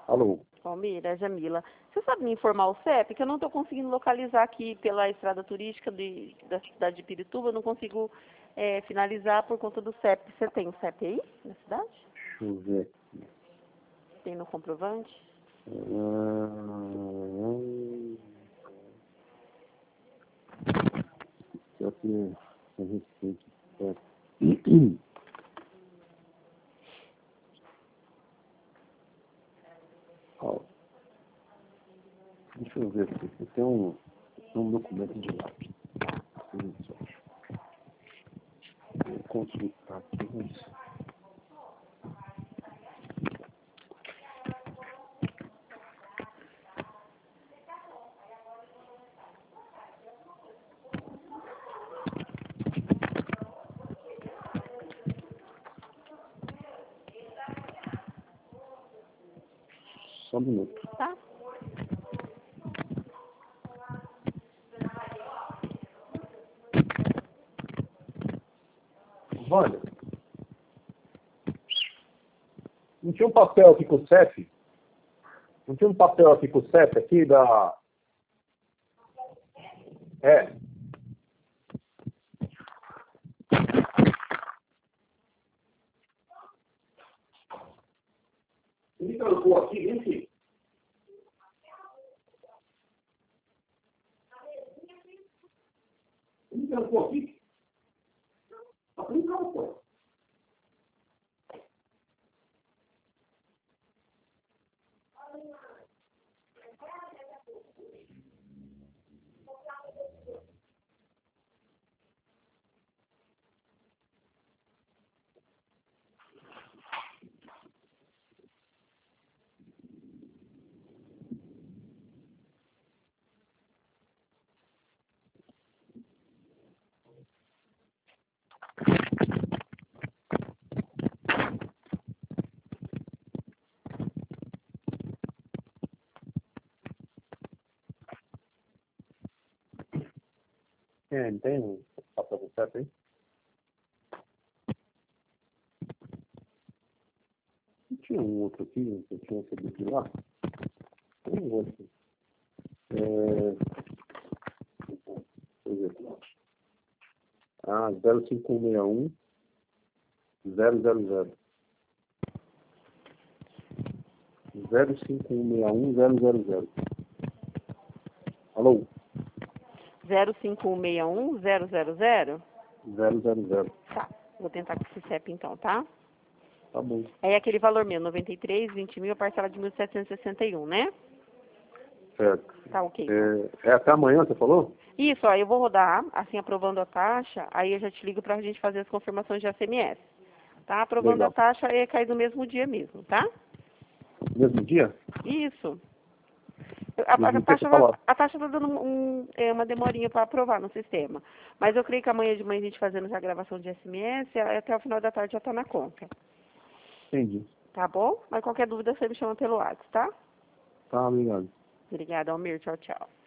Alô? Almir, é Jamila. Você sabe me informar o CEP? Que eu não estou conseguindo localizar aqui pela estrada turística da cidade de Pirituba. Eu não consigo finalizar por conta do CEP. Você tem o CEP aí na cidade? Deixa eu ver aqui. Tem no comprovante? CEP a respeito. Ó, deixa eu ver aqui. Você tem um documento de lá. Vou consultar aqui. Só um minuto. Tá. Olha, não tinha um papel aqui com o CEP? Não tinha um papel aqui com o CEP aqui da... É. Ele colocou aqui, esse? Ele colocou aqui? Não colocou. Não tem um papel com CEP aí? Não tinha um outro aqui que eu tinha recebido de lá? Tem um outro. Deixa eu ver. Ah, 05161 000. 05161 000. Alô? 05161 000? 000. Tá. Vou tentar com esse CEP então, tá? Tá bom. É aquele valor meu, 93, 20 mil, a parcela de 1.761, né? Certo. Tá ok. É até amanhã, você falou? Isso, ó, eu vou rodar, assim, aprovando a taxa, aí eu já te ligo pra gente fazer as confirmações de SMS. Tá? Aprovando a Legal. taxa, aí cai no mesmo dia mesmo, tá? Mesmo dia? Isso. Mesmo dia você falou. A taxa tá dando uma demorinha para aprovar no sistema. Mas eu creio que amanhã de manhã a gente fazendo já a gravação de SMS, até o final da tarde já tá na conta. Entendi. Tá bom? Mas qualquer dúvida você me chama pelo WhatsApp, tá? Tá, obrigado. Obrigada, Almir. Tchau, tchau.